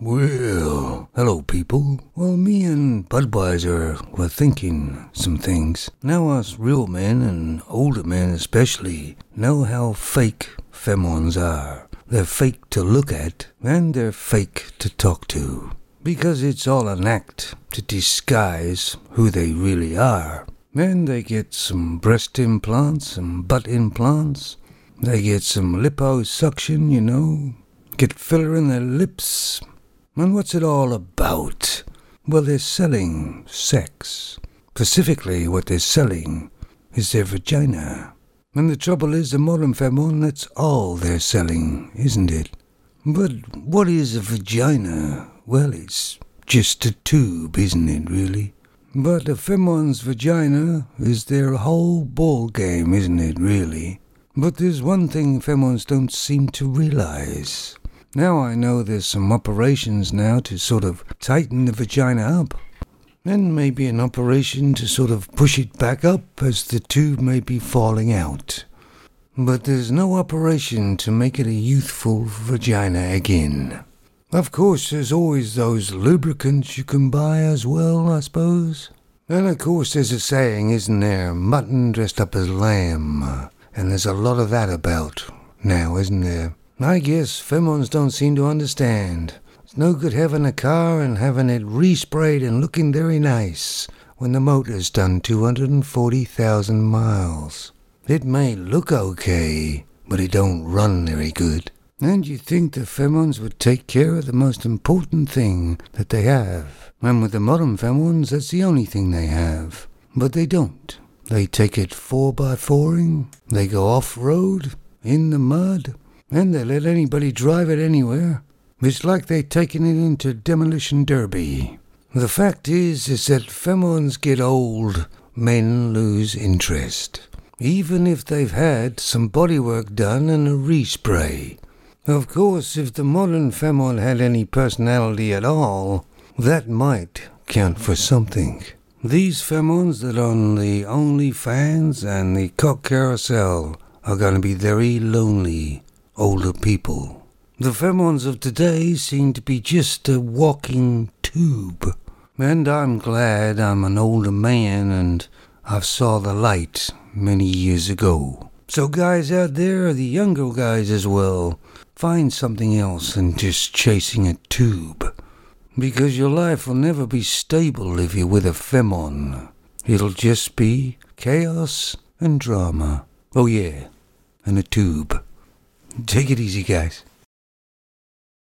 Well, hello people. Well, me and Budweiser were thinking some things. Now us real men, and older men especially, know how fake femons are. They're fake to look at, and they're fake to talk to. Because it's all an act to disguise who they really are. And they get some breast implants, some butt implants. They get some liposuction, get filler in their lips. And what's it all about? Well, they're selling sex. Specifically, what they're selling is their vagina. And the trouble is, the modern femon, that's all they're selling, isn't it? But what is a vagina? Well, it's just a tube, isn't it, really? But a femon's vagina is their whole ball game, isn't it, really? But there's one thing femons don't seem to realize. Now I know there's some operations now to sort of tighten the vagina up. And maybe an operation to sort of push it back up as the tube may be falling out. But there's no operation to make it a youthful vagina again. Of course, there's always those lubricants you can buy as well, I suppose. And of course there's a saying, isn't there? Mutton dressed up as lamb. And there's a lot of that about now, isn't there? I guess femons don't seem to understand. It's no good having a car and having it resprayed and looking very nice when the motor's done 240,000 miles. It may look okay, but it don't run very good. And you think the femons would take care of the most important thing that they have. And with the modern femons, that's the only thing they have. But they don't. They take it 4x4ing, they go off-road, in the mud, and they let anybody drive it anywhere. It's like they're taking it into demolition derby. The fact is that femons get old, men lose interest. Even if they've had some bodywork done and a respray. Of course, if the modern femon had any personality at all, that might count for something. These femons that are on the OnlyFans and the Cock Carousel are going to be very lonely older people. The femons of today seem to be just a walking tube. And I'm glad I'm an older man and I've saw the light many years ago. So guys out there, the younger guys as well, find something else than just chasing a tube. Because your life will never be stable if you're with a femon. It'll just be chaos and drama. Oh yeah, and a tube. Take it easy, guys.